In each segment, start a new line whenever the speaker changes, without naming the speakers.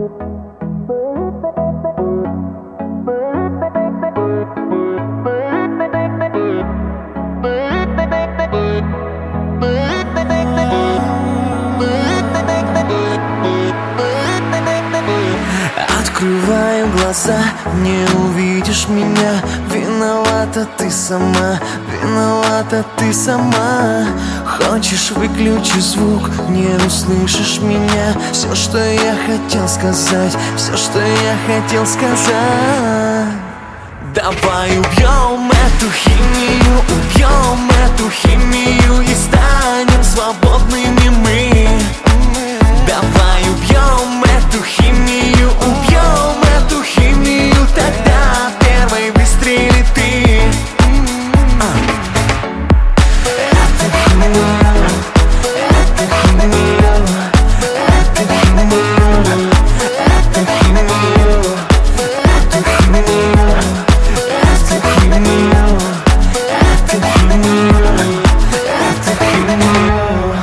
Открываю глаза, не увидишь меня. Виновата ты сама, виновата ты сама. Хочешь, выключи звук, не услышишь меня. Все, что я хотел сказать, все, что я хотел сказать. Давай убьем эту химию, убьем эту химию и станем свободными мы. Давай убьем эту химию, убьем эту химию, тогда первой выстрели ты. Эту химию, эту химию, эту химию, эту химию, эту химию, эту химию, эту химию, эту химию.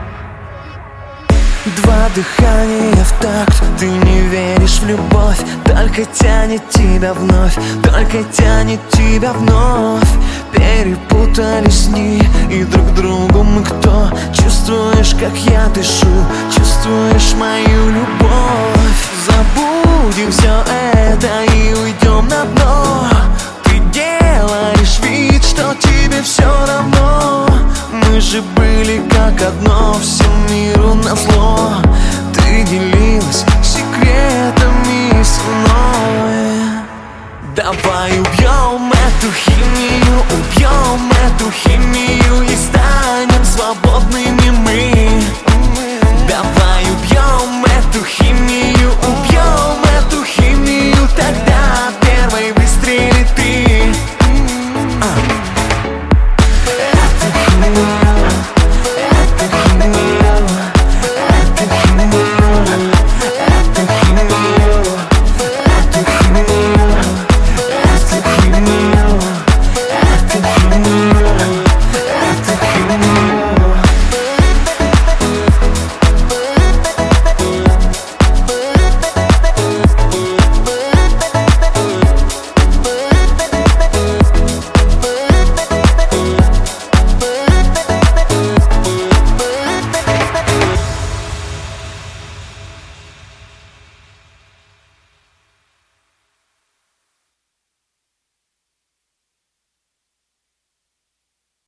Два дыхания в такт, ты не веришь в любовь. Только тянет тебя вновь, только тянет тебя вновь. Перепутались дни и друг другу мы кто? Чувствуешь, как я дышу, чувствуешь мою любовь. Забудем все это и уйдем на дно. Ты делаешь вид, что тебе все равно. Мы же были как одно, всему миру назло.